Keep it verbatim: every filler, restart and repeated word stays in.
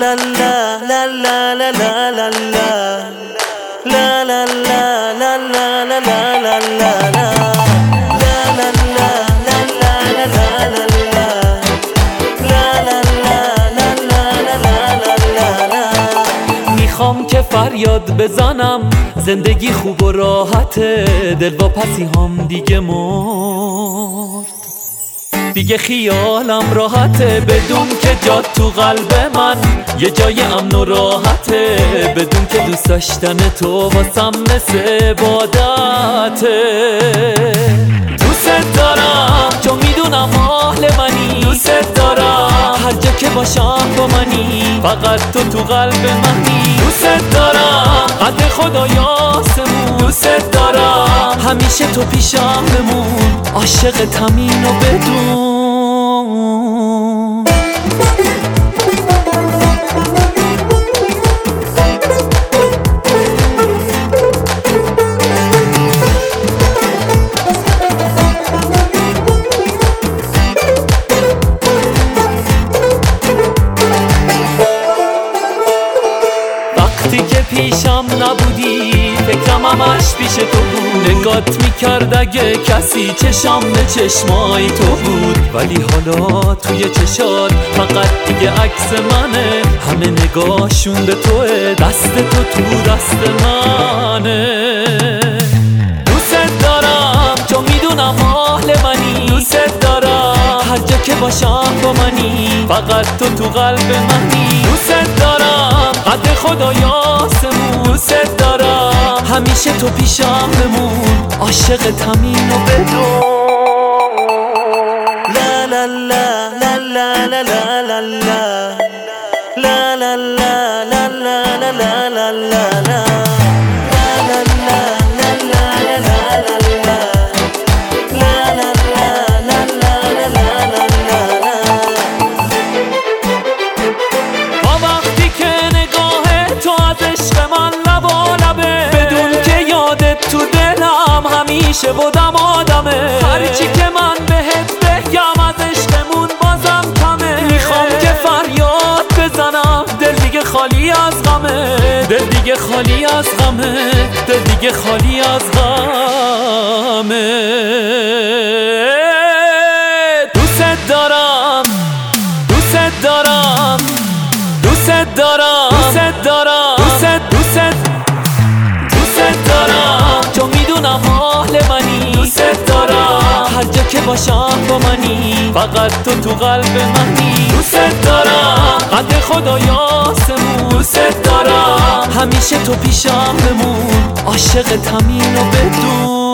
la la la la la la la la la la la la la la la la la. میخوام که فریاد بزنم زندگی خوب و راحته، دل با پسی هم دیگه مرد، دیگه خیالم راحته بدون که جات تو قلب من یه جای امن و راحته، بدون که دوست داشتن تو واسم مثل عبادته. دوست دارم چون میدونم اهل منی، دوست دارم هر جا که باشم با منی، فقط تو تو قلب منی. دوست دارم قدر خدا یاسمون، دوست دارم همیشه تو پیشم بمون، عاشق تمین و بدون. وقتی که پیشم نبودی فکرم همش پیش تو بود، نگات میکرد اگه کسی چشم به چشمای تو بود، ولی حالا توی چشات فقط دیگه عکس منه، همه نگاهشون به توه، دست تو تو دست منه. دوست دارم چون میدونم اهل منی، دوست دارم هر جا که باشم با منی، فقط تو تو قلب منی. دوست دارم قدر خدا یاسمون، دوست دارم همیشه تو پیشم بمون، عاشق تمین و بدون. لا لا لا لا لا لا لا لا لا لا لا لا لا لا لا لا لا. همیشه بودم آدمه، هرچی که من بهت بگم از عشقمون بازم کمه. میخوام که فریاد بزنم، دل دیگه خالی از غمه، دل دیگه خالی از غمه، دل دیگه خالی از غمه. دوست دارم دوست دارم دوست دارم دوست دارم دوست دوست دوست دارم چون میدونم اهل منی، دوست دارم هر جا که باشم با منی، فقط تو تو قلب منی. دوست دارم قدر خدا یاسمون، دوست دارم همیشه تو پیشم بمون، عاشق تمین و بدون.